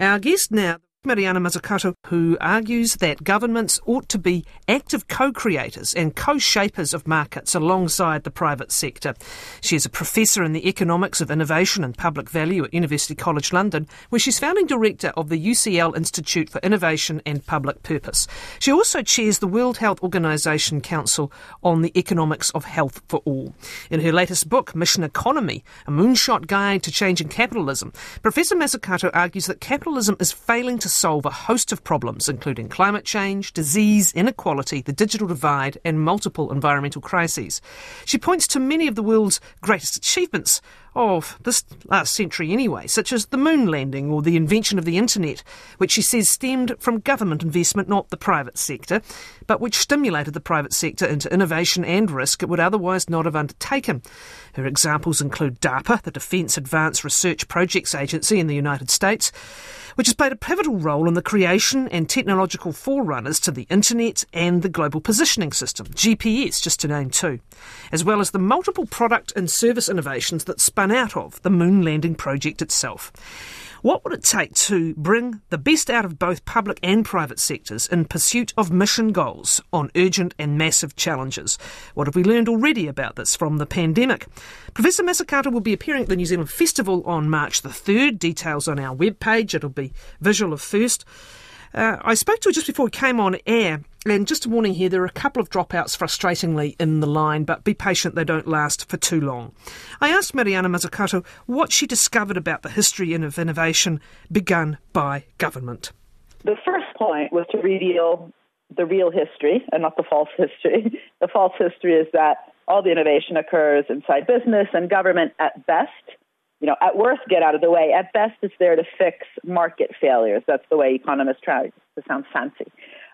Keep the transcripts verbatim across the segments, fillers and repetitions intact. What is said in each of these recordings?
Our guest now, Mariana Mazzucato, who argues that governments ought to be active co-creators and co-shapers of markets alongside the private sector. She is a professor in the economics of innovation and public value at University College London, where she's founding director of the U C L Institute for Innovation and Public Purpose. She also chairs the World Health Organization Council on the Economics of Health for All. In her latest book, Mission Economy, A Moonshot Guide to Changing Capitalism, Professor Mazzucato argues that capitalism is failing to solve a host of problems, including climate change, disease, inequality, the digital divide, and multiple environmental crises. She points to many of the world's greatest achievements of this last century anyway, such as the moon landing or the invention of the internet, which she says stemmed from government investment, not the private sector, but which stimulated the private sector into innovation and risk it would otherwise not have undertaken. Her examples include DARPA, the Defence Advanced Research Projects Agency in the United States, which has played a pivotal role in the creation and technological forerunners to the internet and the Global Positioning System, G P S, just to name two, as well as the multiple product and service innovations that spun out of the moon landing project itself. What would it take to bring the best out of both public and private sectors in pursuit of mission goals on urgent and massive challenges? What have we learned already about this from the pandemic? Professor Mazzucato will be appearing at the New Zealand Festival on March the third. Details on our webpage. It'll be visual of first. Uh, I spoke to her just before we came on air, and just a warning here, there are a couple of dropouts frustratingly in the line, but be patient, they don't last for too long. I asked Mariana Mazzucato what she discovered about the history of innovation begun by government. The first point was to reveal the real history and not the false history. The false history is that all the innovation occurs inside business and government at best. You know, at worst, get out of the way. At best, it's there to fix market failures. That's the way economists try to sound fancy.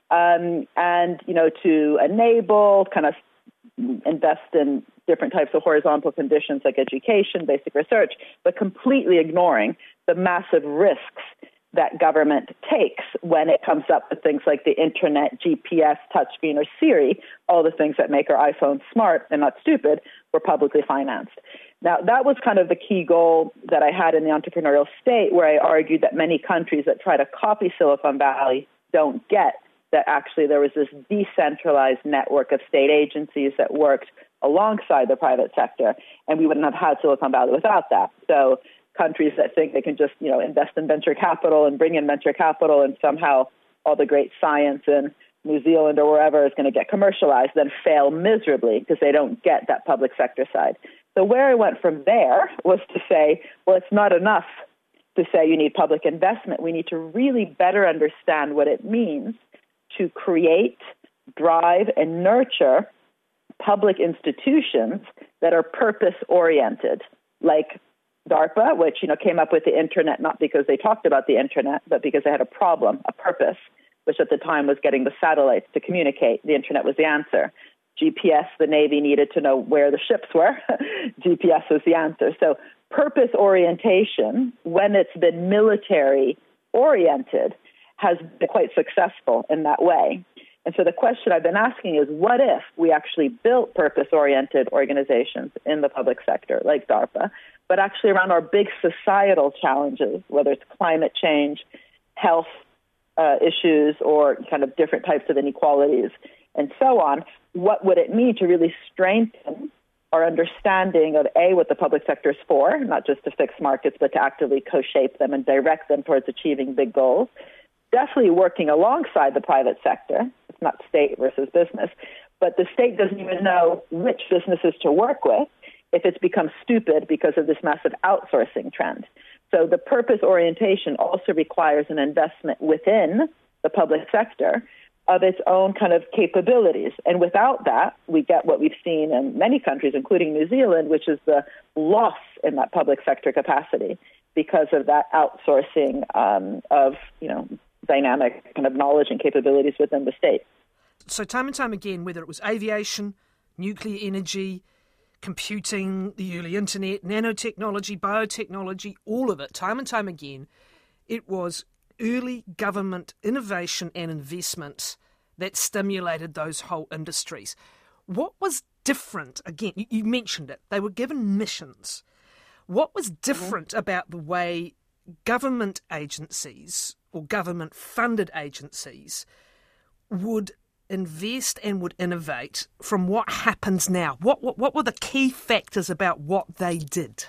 Um, and, you know, to enable, kind of invest in different types of horizontal conditions like education, basic research, but completely ignoring the massive risks that government takes when it comes up with things like the internet, G P S, touchscreen, or Siri, all the things that make our iPhone smart and not stupid, were publicly financed. Now, that was kind of the key goal that I had in the entrepreneurial state, where I argued that many countries that try to copy Silicon Valley don't get that actually there was this decentralized network of state agencies that worked alongside the private sector, and we wouldn't have had Silicon Valley without that. So countries that think they can just, you know, invest in venture capital and bring in venture capital and somehow all the great science in New Zealand or wherever is going to get commercialized, then fail miserably because they don't get that public sector side. So where I went from there was to say, well, it's not enough to say you need public investment. We need to really better understand what it means to create, drive, and nurture public institutions that are purpose-oriented, like DARPA, which, you know, came up with the internet not because they talked about the internet, but because they had a problem, a purpose, which at the time was getting the satellites to communicate. The internet was the answer. G P S, the Navy needed to know where the ships were. G P S was the answer. So purpose orientation, when it's been military oriented, has been quite successful in that way. And so the question I've been asking is, what if we actually built purpose-oriented organizations in the public sector, like DARPA, but actually around our big societal challenges, whether it's climate change, health uh, issues, or kind of different types of inequalities, and so on, what would it mean to really strengthen our understanding of, A, what the public sector is for, not just to fix markets, but to actively co-shape them and direct them towards achieving big goals, definitely working alongside the private sector. It's not state versus business, but the state doesn't even know which businesses to work with if it's become stupid because of this massive outsourcing trend. So the purpose orientation also requires an investment within the public sector of its own kind of capabilities. And without that, we get what we've seen in many countries, including New Zealand, which is the loss in that public sector capacity because of that outsourcing um, of, you know, dynamic kind of knowledge and capabilities within the state. So time and time again, whether it was aviation, nuclear energy, computing, the early internet, nanotechnology, biotechnology, all of it, time and time again, it was early government innovation and investment that stimulated those whole industries. What was different? Again, you mentioned it. They were given missions. What was different mm-hmm. about the way government agencies or government-funded agencies would invest and would innovate from what happens now? What, what what were the key factors about what they did?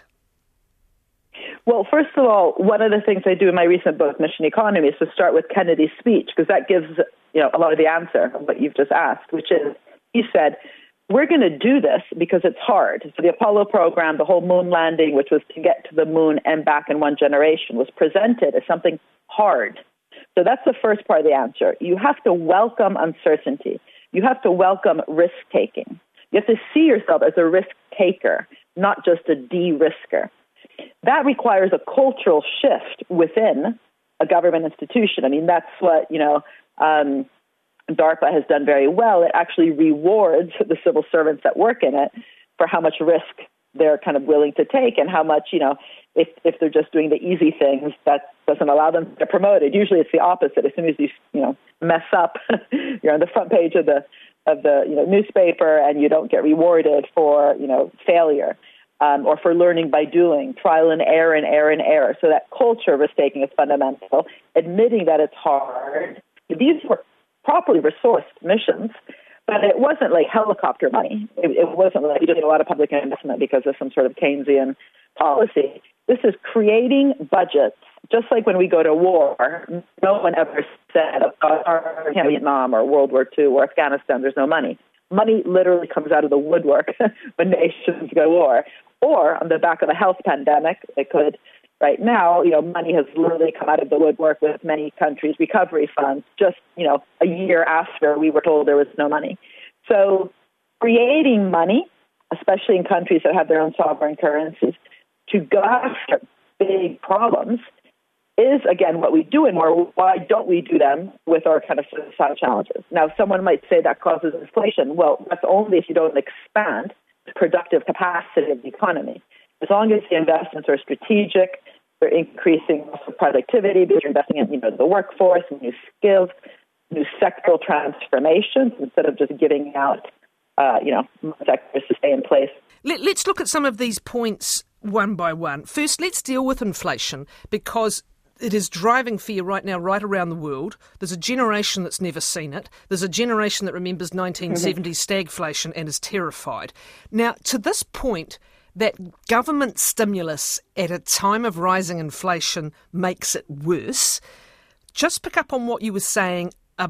Well, first of all, one of the things I do in my recent book, Mission Economy, is to start with Kennedy's speech, because that gives, you know, a lot of the answer of what you've just asked, which is, he said, we're going to do this because it's hard. So the Apollo program, the whole moon landing, which was to get to the moon and back in one generation, was presented as something hard. So that's the first part of the answer. You have to welcome uncertainty. You have to welcome risk-taking. You have to see yourself as a risk-taker, not just a de-risker. That requires a cultural shift within a government institution. I mean, that's what, you know, um, DARPA has done very well. It actually rewards the civil servants that work in it for how much risk they're kind of willing to take and how much, you know, if, if they're just doing the easy things, that doesn't allow them to get promoted. Usually it's the opposite. As soon as you, you know, mess up, you're on the front page of the, of the, you know, newspaper and you don't get rewarded for, you know, failure. Um, or for learning by doing, trial and error and error and error. So that culture of risk-taking is fundamental, admitting that it's hard. These were properly resourced missions, but it wasn't like helicopter money. It, it wasn't like you did a lot of public investment because of some sort of Keynesian policy. This is creating budgets, just like when we go to war. No one ever said, oh, Vietnam or World War Two or Afghanistan, there's no money. Money literally comes out of the woodwork when nations go to war. Or on the back of a health pandemic, it could. Right now, you know, money has literally come out of the woodwork with many countries' recovery funds just, you know, a year after we were told there was no money. So creating money, especially in countries that have their own sovereign currencies, to go after big problems is, again, what we do in war. Why don't we do them with our kind of societal challenges? Now, someone might say that causes inflation. Well, that's only if you don't expand the productive capacity of the economy. As long as the investments are strategic, they're increasing productivity because you're investing in, you know, the workforce, new skills, new sectoral transformations instead of just giving out, uh, you know, sectors to stay in place. Let, let's look at some of these points one by one. First, let's deal with inflation because it is driving fear right now, right around the world. There's a generation that's never seen it. There's a generation that remembers nineteen seventies stagflation and is terrified. Now, to this point, that government stimulus at a time of rising inflation makes it worse. Just pick up on what you were saying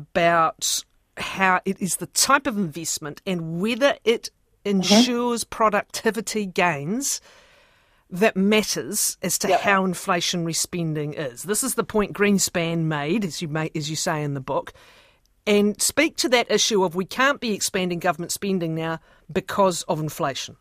about how it is the type of investment and whether it ensures mm-hmm. productivity gains that matters as to yep. how inflationary spending is. This is the point Greenspan made, as you may, as you say in the book, and speak to that issue of we can't be expanding government spending now because of inflation.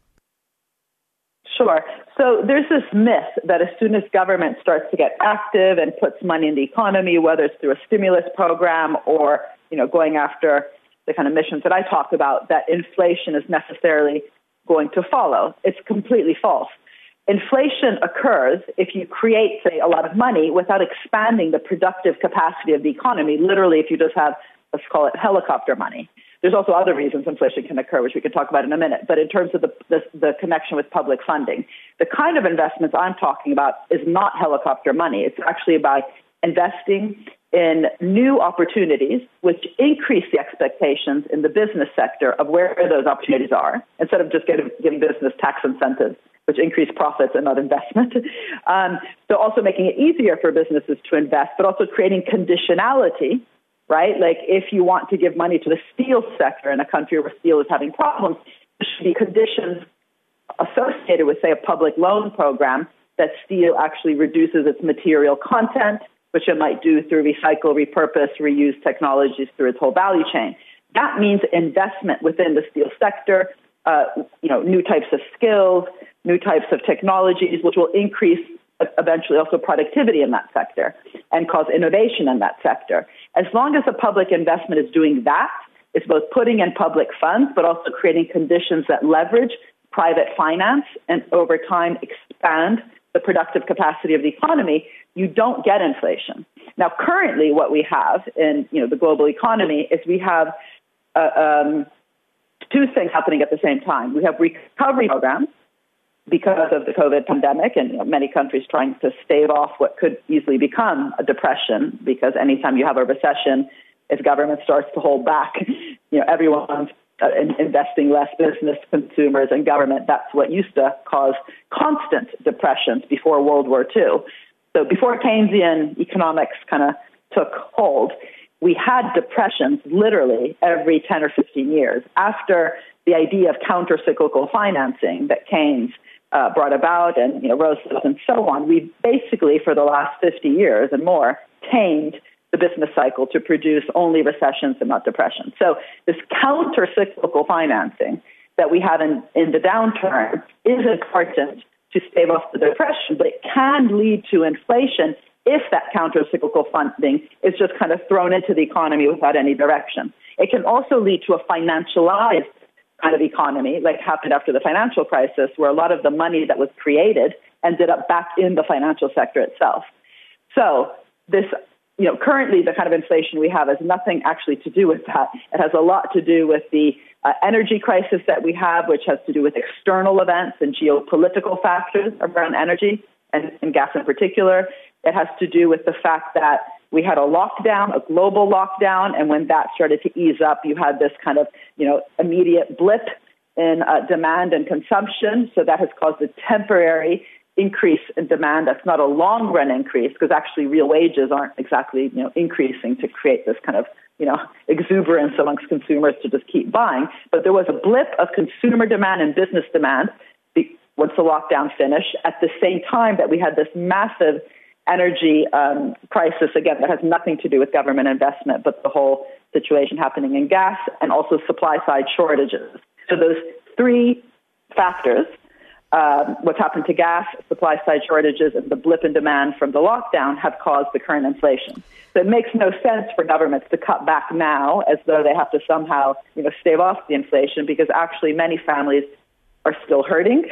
Sure. So there's this myth that as soon as government starts to get active and puts money in the economy, whether it's through a stimulus program or, you know, going after the kind of missions that I talk about, that inflation is necessarily going to follow. It's completely false. Inflation occurs if you create, say, a lot of money without expanding the productive capacity of the economy. Literally, if you just have, let's call it helicopter money. There's also other reasons inflation can occur, which we can talk about in a minute. But in terms of the, the, the connection with public funding, the kind of investments I'm talking about is not helicopter money. It's actually about investing in new opportunities, which increase the expectations in the business sector of where those opportunities are, instead of just getting, giving business tax incentives, which increase profits and not investment. Um, so also making it easier for businesses to invest, but also creating conditionality, right? Like if you want to give money to the steel sector in a country where steel is having problems, there should be conditions associated with, say, a public loan program that steel actually reduces its material content, which it might do through recycle, repurpose, reuse technologies through its whole value chain. That means investment within the steel sector, uh, you know, new types of skills, new types of technologies, which will increase eventually also productivity in that sector and cause innovation in that sector. As long as the public investment is doing that, it's both putting in public funds, but also creating conditions that leverage private finance and over time expand the productive capacity of the economy, you don't get inflation. Now, currently what we have in, you know, the global economy is we have uh, um, two things happening at the same time. We have recovery programs because of the COVID pandemic and you know, many countries trying to stave off what could easily become a depression, because anytime you have a recession, if government starts to hold back, you know, everyone's uh, investing less, business, consumers, and government. That's what used to cause constant depressions before World War Two. So before Keynesian economics kind of took hold, we had depressions literally every ten or fifteen years. After the idea of counter-cyclical financing that Keynes uh, brought about, and you know Roosevelt and so on, we basically, for the last fifty years and more, tamed the business cycle to produce only recessions and not depressions. So this counter-cyclical financing that we have in, in the downturn is important to stave off the depression, but it can lead to inflation if that counter-cyclical funding is just kind of thrown into the economy without any direction. It can also lead to a financialized kind of economy, like happened after the financial crisis, where a lot of the money that was created ended up back in the financial sector itself. So this, you know, currently the kind of inflation we have has nothing actually to do with that. It has a lot to do with the uh, energy crisis that we have, which has to do with external events and geopolitical factors around energy and, and gas in particular. It has to do with the fact that we had a lockdown, a global lockdown, and when that started to ease up, you had this kind of, you know, immediate blip in uh, demand and consumption. So that has caused a temporary increase in demand. That's not a long-run increase, because actually real wages aren't exactly, you know, increasing to create this kind of, you know, exuberance amongst consumers to just keep buying. But there was a blip of consumer demand and business demand once the lockdown finished, at the same time that we had this massive energy um, crisis, again, that has nothing to do with government investment, but the whole situation happening in gas and also supply-side shortages. So those three factors, um, what's happened to gas, supply-side shortages, and the blip in demand from the lockdown have caused the current inflation. So it makes no sense for governments to cut back now as though they have to somehow, you know, stave off the inflation, because actually many families are still hurting.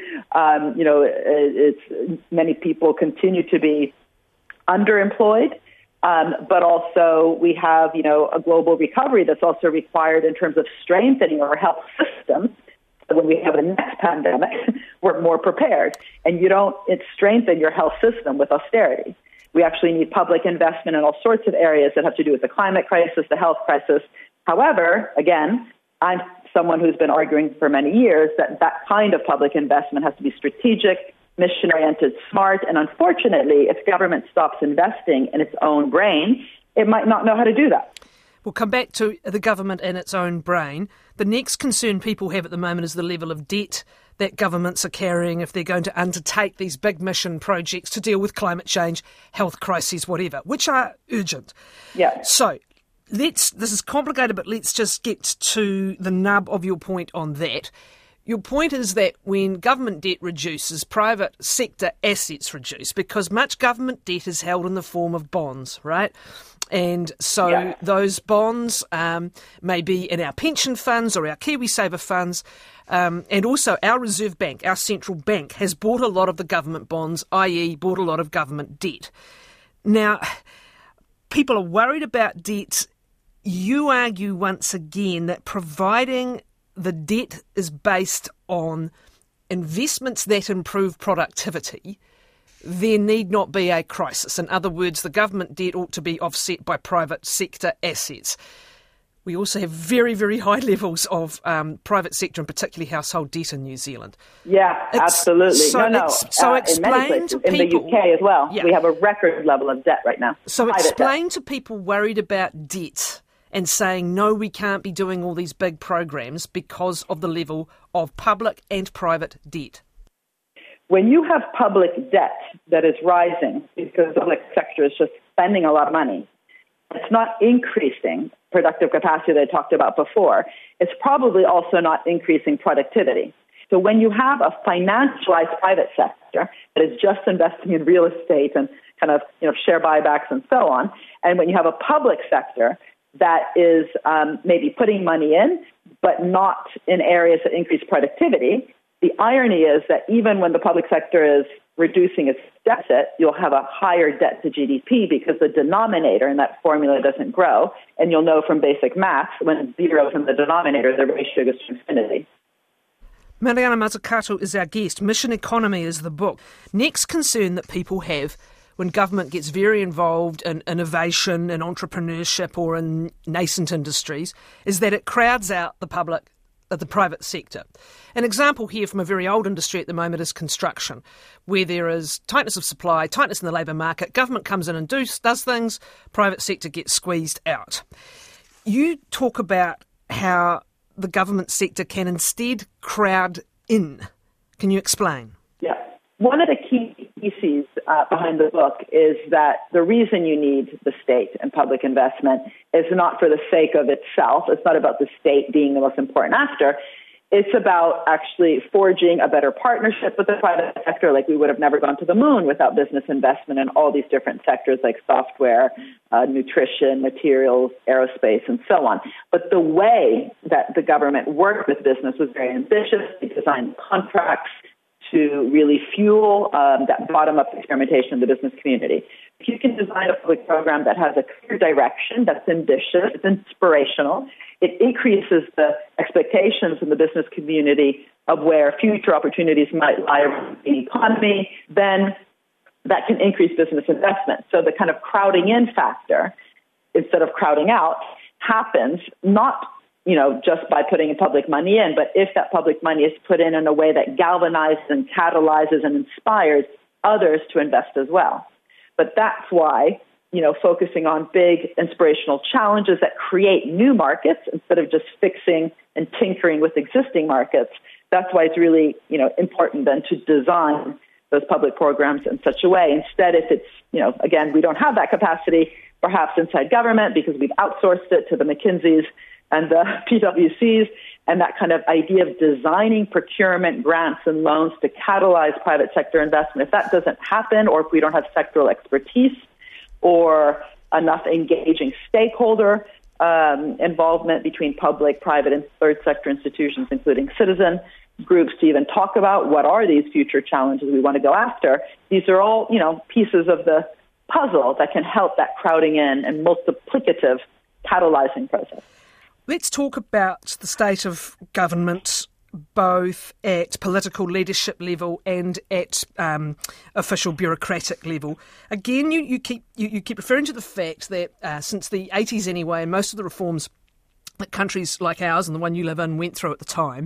um, you know, it, it's many people continue to be underemployed, um, but also we have, you know, a global recovery that's also required in terms of strengthening our health system. So when we have the next pandemic, we're more prepared. And you don't it strengthen your health system with austerity. We actually need public investment in all sorts of areas that have to do with the climate crisis, the health crisis. However, again, I'm someone who's been arguing for many years that that kind of public investment has to be strategic, mission-oriented, smart, and unfortunately, if government stops investing in its own brain, it might not know how to do that. We'll come back to the government and its own brain. The next concern people have at the moment is the level of debt that governments are carrying if they're going to undertake these big mission projects to deal with climate change, health crises, whatever, which are urgent. Yeah. So, Let's. This is complicated, but let's just get to the nub of your point on that. Your point is that when government debt reduces, private sector assets reduce, because much government debt is held in the form of bonds, right? And so yeah. those bonds um, may be in our pension funds or our KiwiSaver funds, um, and also our Reserve Bank, our central bank, has bought a lot of the government bonds, that is bought a lot of government debt. Now, people are worried about debt. You argue once again that providing the debt is based on investments that improve productivity, there need not be a crisis. In other words, the government debt ought to be offset by private sector assets. We also have very, very high levels of um, private sector and particularly household debt in New Zealand. Yeah, it's, absolutely. So, no, no. so uh, explain in many places, to people... in the U K as well, yeah. we have a record level of debt right now. So private explain debt. to people worried about debt and saying, no, we can't be doing all these big programs because of the level of public and private debt. When you have public debt that is rising because the public sector is just spending a lot of money, it's not increasing productive capacity that I talked about before. It's probably also not increasing productivity. So when you have a financialized private sector that is just investing in real estate and kind of, you know, share buybacks and so on, and when you have a public sector that is um, maybe putting money in, but not in areas that increase productivity, the irony is that even when the public sector is reducing its deficit, you'll have a higher debt to G D P because the denominator in that formula doesn't grow. And you'll know from basic math, when zero is in the denominator, the ratio goes to infinity. Mariana Mazzucato is our guest. Mission Economy is the book. Next concern that people have when government gets very involved in innovation and entrepreneurship or in nascent industries is that it crowds out the public, uh, the private sector. An example here from a very old industry at the moment is construction, where there is tightness of supply, tightness in the labour market, government comes in and do, does things, private sector gets squeezed out. You talk about how the government sector can instead crowd in. Can you explain? Yeah. One of the key theses uh, behind the book is that the reason you need the state and public investment is not for the sake of itself. It's not about the state being the most important actor. It's about actually forging a better partnership with the private sector. Like we would have never gone to the moon without business investment in all these different sectors like software, uh, nutrition, materials, aerospace, and so on. But the way that the government worked with business was very ambitious. They designed contracts to really fuel um, that bottom-up experimentation in the business community. If you can design a public program that has a clear direction, that's ambitious, it's inspirational, it increases the expectations in the business community of where future opportunities might lie around the economy, then that can increase business investment. So the kind of crowding in factor, instead of crowding out, happens not you know, just by putting public money in, but if that public money is put in in a way that galvanizes and catalyzes and inspires others to invest as well. But that's why, you know, focusing on big inspirational challenges that create new markets instead of just fixing and tinkering with existing markets, that's why it's really, you know, important then to design those public programs in such a way. Instead, if it's, you know, again, we don't have that capacity, perhaps inside government because we've outsourced it to the McKinseys and the P W Cs, and that kind of idea of designing procurement grants and loans to catalyze private sector investment. If that doesn't happen, or if we don't have sectoral expertise or enough engaging stakeholder um, involvement between public, private, and third sector institutions, including citizen groups, to even talk about what are these future challenges we want to go after, these are all, you know, pieces of the puzzle that can help that crowding in and multiplicative catalyzing process. Let's talk about the state of government, both at political leadership level and at um, official bureaucratic level. Again, you, you keep you, you keep referring to the fact that uh, since the eighties anyway, and most of the reforms that countries like ours and the one you live in went through at the time,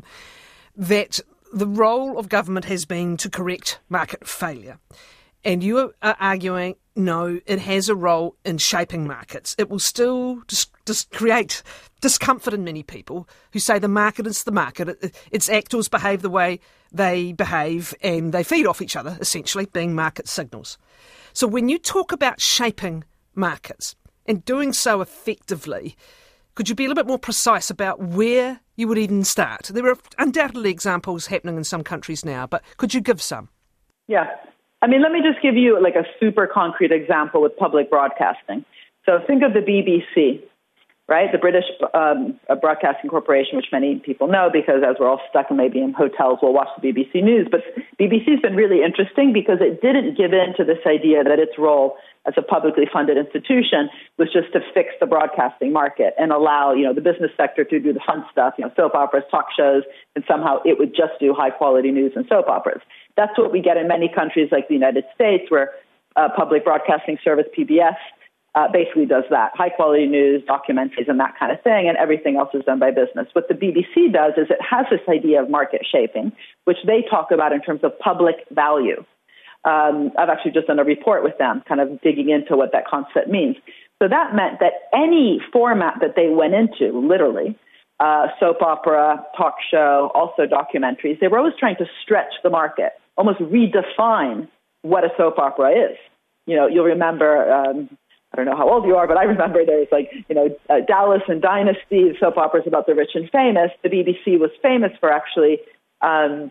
that the role of government has been to correct market failure. And you are arguing, no, it has a role in shaping markets. It will still just, just create discomfort in many people who say the market is the market. It, its actors behave the way they behave and they feed off each other, essentially, being market signals. So when you talk about shaping markets and doing so effectively, could you be a little bit more precise about where you would even start? There are undoubtedly examples happening in some countries now, but could you give some? Yeah. I mean, let me just give you like a super concrete example with public broadcasting. So think of the B B C, right? The British um, Broadcasting Corporation, which many people know because as we're all stuck and maybe in hotels, we'll watch the B B C News. But B B C's been really interesting because it didn't give in to this idea that its role as a publicly funded institution was just to fix the broadcasting market and allow, you know, the business sector to do the fun stuff, you know, soap operas, talk shows, and somehow it would just do high quality news and soap operas. That's what we get in many countries like the United States, where uh, public broadcasting service, P B S, uh, basically does that, high-quality news, documentaries, and that kind of thing, and everything else is done by business. What the B B C does is it has this idea of market shaping, which they talk about in terms of public value. Um, I've actually just done a report with them, kind of digging into what that concept means. So that meant that any format that they went into, literally, uh, soap opera, talk show, also documentaries, they were always trying to stretch the market, almost redefine what a soap opera is. You know, you'll remember, um, I don't know how old you are, but I remember there's like, you know, uh, Dallas and Dynasty, soap operas about the rich and famous. The B B C was famous for actually um,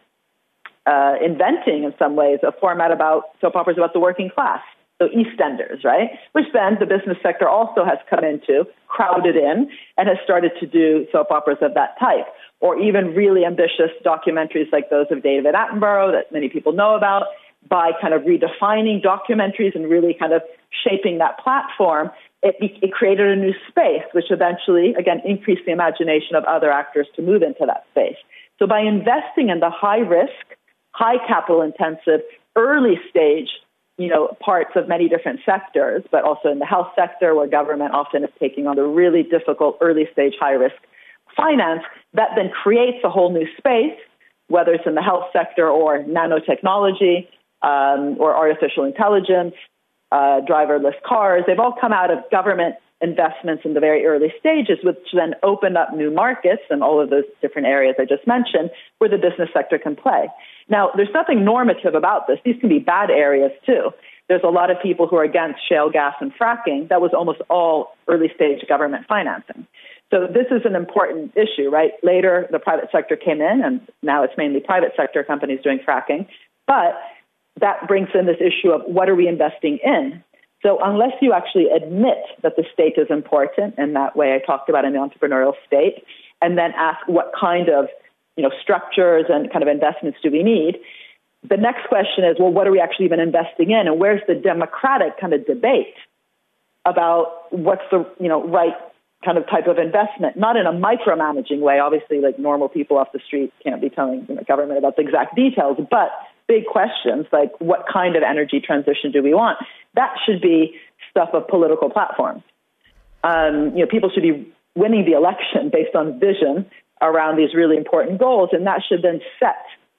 uh, inventing, in some ways, a format about soap operas about the working class. So EastEnders, right? Which then the business sector also has come into, crowded in, and has started to do soap operas of that type. Or even really ambitious documentaries like those of David Attenborough that many people know about, by kind of redefining documentaries and really kind of shaping that platform. it, be, it created a new space, which eventually, again, increased the imagination of other actors to move into that space. So by investing in the high-risk, high capital-intensive, early-stage, you know, parts of many different sectors, but also in the health sector, where government often is taking on the really difficult early-stage, high-risk finance, that then creates a whole new space, whether it's in the health sector or nanotechnology um, or artificial intelligence, uh, driverless cars. They've all come out of government investments in the very early stages, which then open up new markets and all of those different areas I just mentioned where the business sector can play. Now, there's nothing normative about this. These can be bad areas too. There's a lot of people who are against shale gas and fracking. That was almost all early stage government financing. So this is an important issue, right? Later, the private sector came in, and now it's mainly private sector companies doing fracking. But that brings in this issue of what are we investing in? So unless you actually admit that the state is important in that way I talked about in the entrepreneurial state, and then ask what kind of, you know, structures and kind of investments do we need, the next question is, well, what are we actually even investing in? And where's the democratic kind of debate about what's the, you know, right kind of type of investment? Not in a micromanaging way. Obviously, like normal people off the street can't be telling the government about the exact details, but big questions like what kind of energy transition do we want? That should be stuff of political platforms. Um, you know, people should be winning the election based on vision around these really important goals, and that should then set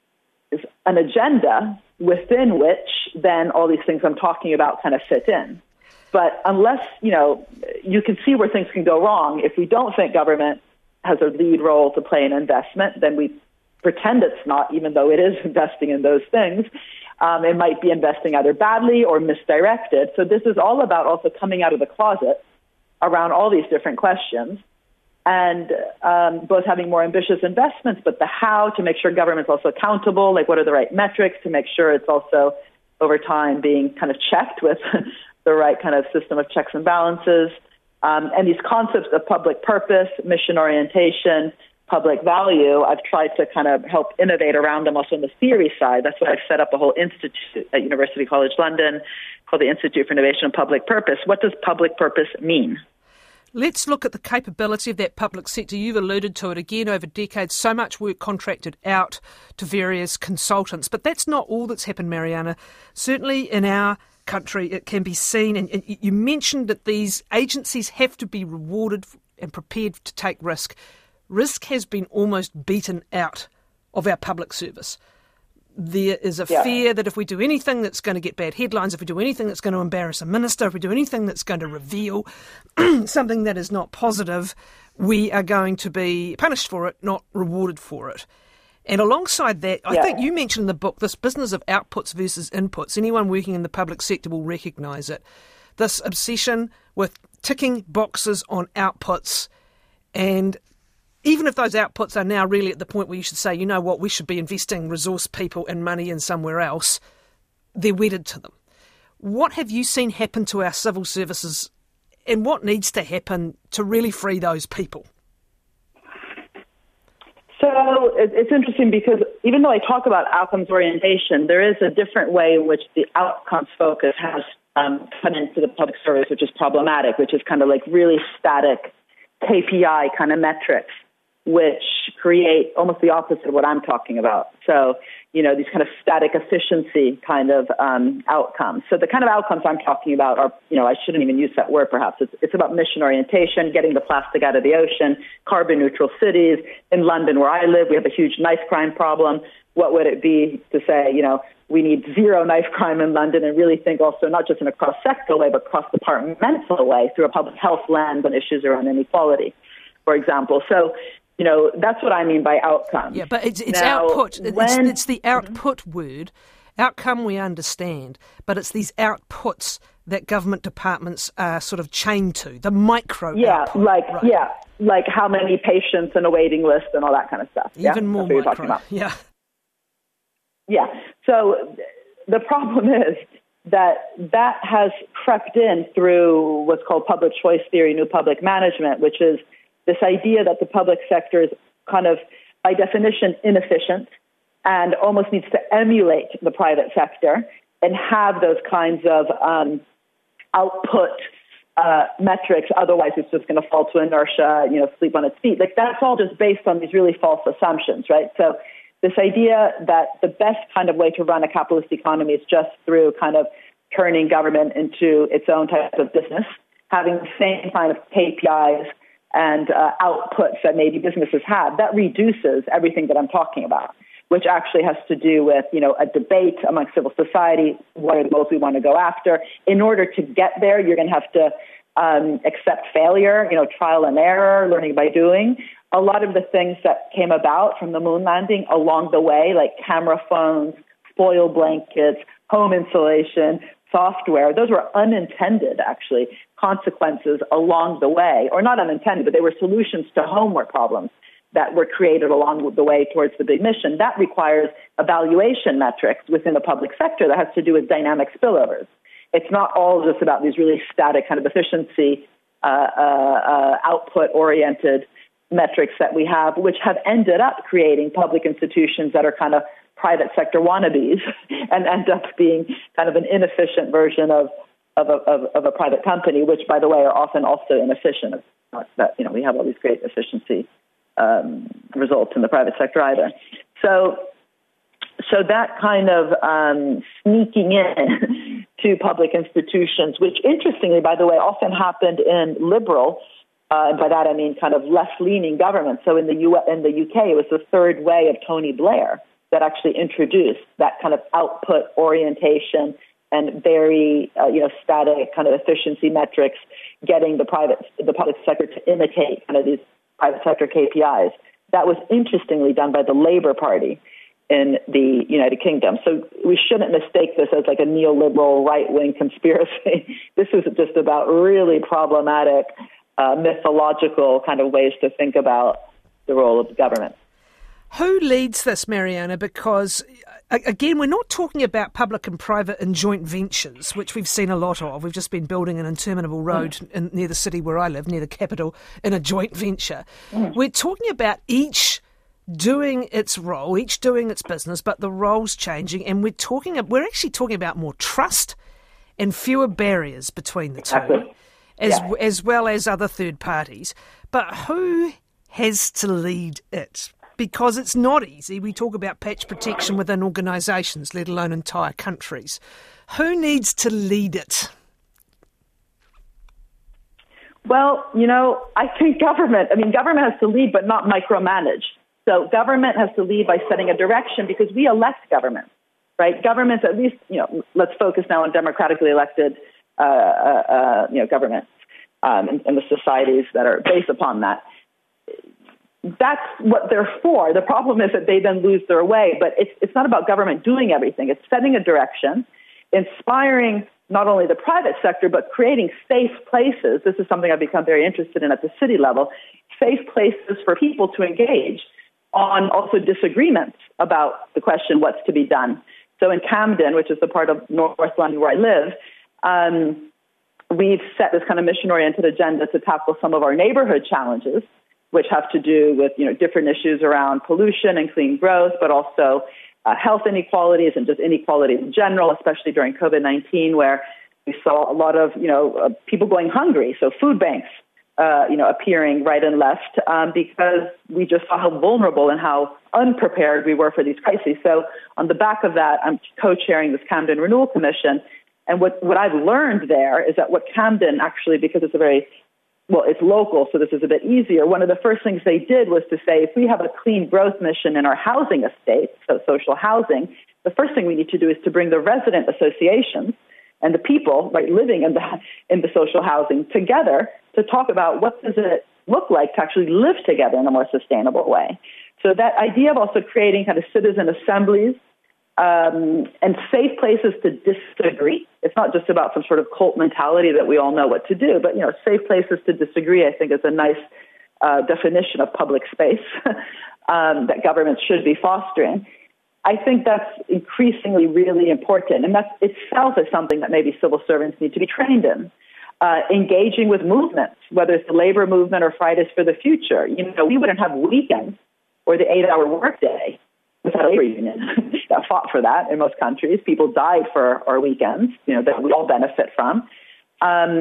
an agenda within which then all these things I'm talking about kind of fit in. But unless, you know, you can see where things can go wrong. If we don't think government has a lead role to play in investment, then we pretend it's not, even though it is investing in those things. Um, it might be investing either badly or misdirected. So this is all about also coming out of the closet around all these different questions and um, both having more ambitious investments, but the how to make sure government's also accountable, like what are the right metrics to make sure it's also over time being kind of checked with the right kind of system of checks and balances. Um, and these concepts of public purpose, mission orientation, public value, I've tried to kind of help innovate around them also on the theory side. That's why I've set up a whole institute at University College London called the Institute for Innovation and Public Purpose. What does public purpose mean? Let's look at the capability of that public sector. You've alluded to it again over decades, so much work contracted out to various consultants. But that's not all that's happened, Mariana. Certainly in our country, it can be seen, and you mentioned that these agencies have to be rewarded and prepared to take risk. Risk has been almost beaten out of our public service. There is a yeah. fear that if we do anything that's going to get bad headlines, if we do anything that's going to embarrass a minister, if we do anything that's going to reveal something that is not positive, we are going to be punished for it, not rewarded for it. And alongside that, I yeah. think you mentioned in the book this business of outputs versus inputs. Anyone working in the public sector will recognise it. This obsession with ticking boxes on outputs, and even if those outputs are now really at the point where you should say, you know what, we should be investing resource, people and money in somewhere else, they're wedded to them. What have you seen happen to our civil services, and what needs to happen to really free those people? So it's interesting because even though I talk about outcomes orientation, there is a different way in which the outcomes focus has um, come into the public service, which is problematic, which is kind of like really static K P I kind of metrics, which create almost the opposite of what I'm talking about. So, you know, these kind of static efficiency kind of um, outcomes. So the kind of outcomes I'm talking about are, you know, I shouldn't even use that word perhaps. It's, it's about mission orientation, getting the plastic out of the ocean, carbon neutral cities. In London, where I live, we have a huge knife crime problem. What would it be to say, you know, we need zero knife crime in London, and really think also not just in a cross-sector way, but cross-departmental way through a public health lens on issues around inequality, for example. So, you know, that's what I mean by outcome. Yeah, but it's, it's now, output. When, it's, it's the output mm-hmm. word. Outcome we understand, but it's these outputs that government departments are sort of chained to, the micro Yeah, output, like right. yeah, like how many patients in a waiting list and all that kind of stuff. Even yeah, more that's what micro. You're talking about. Yeah. Yeah. So the problem is that that has crept in through what's called public choice theory, new public management, which is this idea that the public sector is kind of, by definition, inefficient and almost needs to emulate the private sector and have those kinds of um, output uh, metrics. Otherwise, it's just going to fall to inertia, you know, sleep on its feet. Like that's all just based on these really false assumptions, right? So this idea that the best kind of way to run a capitalist economy is just through kind of turning government into its own type of business, having the same kind of K P Is and uh, outputs that maybe businesses have, that reduces everything that I'm talking about, which actually has to do with, you know, a debate among civil society, what are the goals we want to go after. In order to get there, you're going to have to um, accept failure, you know, trial and error, learning by doing. A lot of the things that came about from the moon landing along the way, like camera phones, foil blankets, home insulation, software, those were unintended, actually, consequences along the way, or not unintended, but they were solutions to homework problems that were created along the way towards the big mission. That requires evaluation metrics within the public sector that has to do with dynamic spillovers. It's not all just about these really static kind of efficiency, uh, uh, uh, output-oriented metrics that we have, which have ended up creating public institutions that are kind of private sector wannabes and end up being kind of an inefficient version of of a, of, of a private company, which, by the way, are often also inefficient. It's not that, you know, we have all these great efficiency um, results in the private sector either. So, so that kind of um, sneaking in to public institutions, which interestingly, by the way, often happened in liberal, uh, and by that I mean kind of left-leaning governments. So in the U in the U K, it was the third way of Tony Blair that actually introduced that kind of output orientation and very, uh, you know, static kind of efficiency metrics, getting the private, the public sector to imitate kind of these private sector K P Is. That was interestingly done by the Labour Party in the United Kingdom. So we shouldn't mistake this as like a neoliberal right-wing conspiracy. This is just about really problematic, uh, mythological kind of ways to think about the role of government. Who leads this, Mariana? Because, again, we're not talking about public and private and joint ventures, which we've seen a lot of. We've just been building an interminable road mm. in, near the city where I live, near the capital, in a joint venture. Mm. We're talking about each doing its role, each doing its business, but the roles changing. And we're talking, we're actually talking about more trust and fewer barriers between the exactly. two, as, yeah. as well as other third parties. But who has to lead it? Because it's not easy. We talk about patch protection within organisations, let alone entire countries. Who needs to lead it? Well, you know, I think government, I mean, government has to lead, but not micromanage. So government has to lead by setting a direction because we elect government, right? Governments, at least, you know, let's focus now on democratically elected, uh, uh, you know, governments um, and, and the societies that are based upon that. That's what they're for. The problem is that they then lose their way. But it's it's not about government doing everything. It's setting a direction, inspiring not only the private sector, but creating safe places. This is something I've become very interested in at the city level, safe places for people to engage on also disagreements about the question, what's to be done. So in Camden, which is the part of North London where I live, um, we've set this kind of mission-oriented agenda to tackle some of our neighborhood challenges, which have to do with, you know, different issues around pollution and clean growth, but also uh, health inequalities and just inequality in general, especially during COVID nineteen, where we saw a lot of, you know, uh, people going hungry. So food banks, uh, you know, appearing right and left um, because we just saw how vulnerable and how unprepared we were for these crises. So on the back of that, I'm co-chairing this Camden Renewal Commission. And what, what I've learned there is that what Camden actually, because it's a very Well, it's local, so this is a bit easier. One of the first things they did was to say, if we have a clean growth mission in our housing estate, so social housing, the first thing we need to do is to bring the resident associations and the people, right, living in the in the social housing together to talk about what does it look like to actually live together in a more sustainable way. So that idea of also creating kind of citizen assemblies Um, and safe places to disagree. It's not just about some sort of cult mentality that we all know what to do, but, you know, safe places to disagree, I think, is a nice uh, definition of public space um, that governments should be fostering. I think that's increasingly really important, and that itself is something that maybe civil servants need to be trained in. Uh, engaging with movements, whether it's the labor movement or Fridays for the Future. You know, we wouldn't have weekends or the eight-hour workday without a labor union that fought for that in most countries. People died for our weekends, you know, that we all benefit from. Um,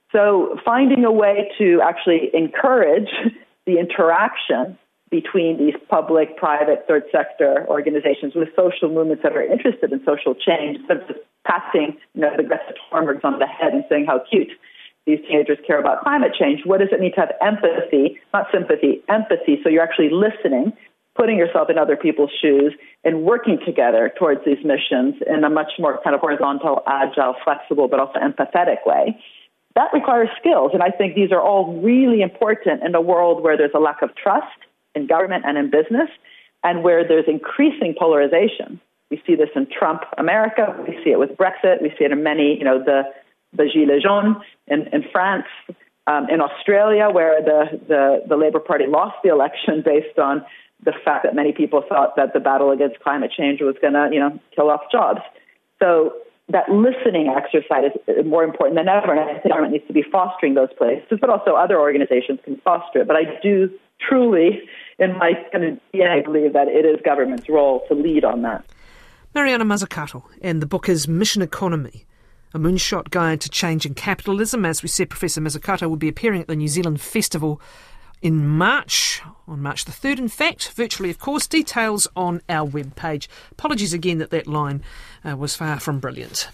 So finding a way to actually encourage the interaction between these public, private, third sector organizations with social movements that are interested in social change, instead of just patting, you know, the Greta Thunbergs on the head and saying how cute these teenagers care about climate change. What does it mean to have empathy, not sympathy, empathy, so you're actually listening, putting yourself in other people's shoes, and working together towards these missions in a much more kind of horizontal, agile, flexible, but also empathetic way. That requires skills, and I think these are all really important in a world where there's a lack of trust in government and in business, and where there's increasing polarization. We see this in Trump America, we see it with Brexit, we see it in many, you know, the, the Gilets jaunes in, in France, um, in Australia, where the, the, the Labour Party lost the election based on the fact that many people thought that the battle against climate change was going to, you know, kill off jobs. So that listening exercise is more important than ever, and I think government needs to be fostering those places, but also other organizations can foster it. But I do truly, in my kind of D N A, believe that it is government's role to lead on that. Mariana Mazzucato, and the book is Mission Economy, a moonshot guide to changing capitalism. As we said, Professor Mazzucato will be appearing at the New Zealand Festival in March, on March the third, in fact, virtually, of course. Details on our webpage. Apologies again that that line uh, was far from brilliant.